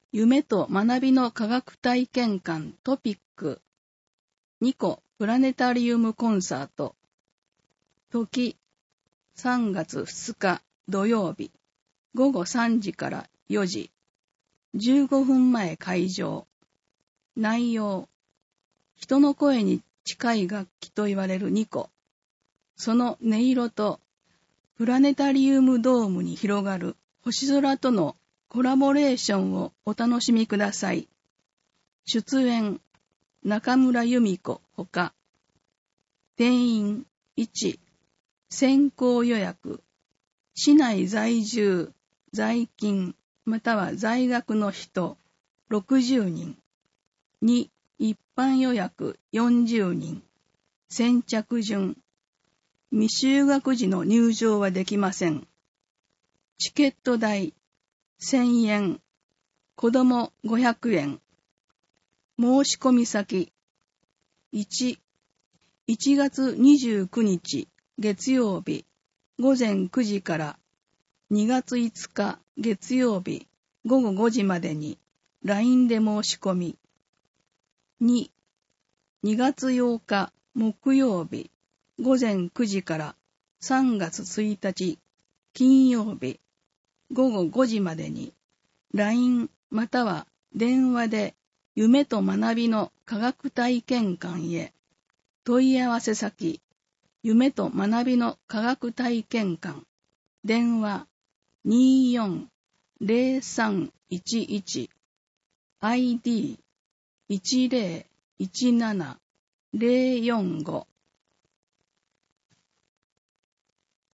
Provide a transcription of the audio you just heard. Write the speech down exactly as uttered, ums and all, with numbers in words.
夢と学びの科学体験館トピックにこプラネタリウムコンサート時さんがつふつか土曜日ごごさんじからよじじゅうごふんまえ開場。内容人の声に近い楽器と言われるにこ、その音色とプラネタリウムドームに広がる星空とのコラボレーションをお楽しみください。出演中村由美子ほか。定員いち、先行予約、市内在住、在勤または在学の人ろくじゅうにん。に、一般予約よんじゅうにん。先着順。未就学時の入場はできません。チケット代せんえん。子供ごひゃくえん。申し込み先いち、いちがつにじゅうくにち月曜日ごぜんくじからにがついつか月曜日ごごごじまでに ライン で申し込み。に、にがつようか木曜日ごぜんくじからさんがつついたち金曜日ごごごじまでに ライン または電話で夢と学びの科学体験館へ。問い合わせ先夢と学びの科学体験館電話 にーよんぜろさんいちいち アイディーいちぜろいちななぜろよんご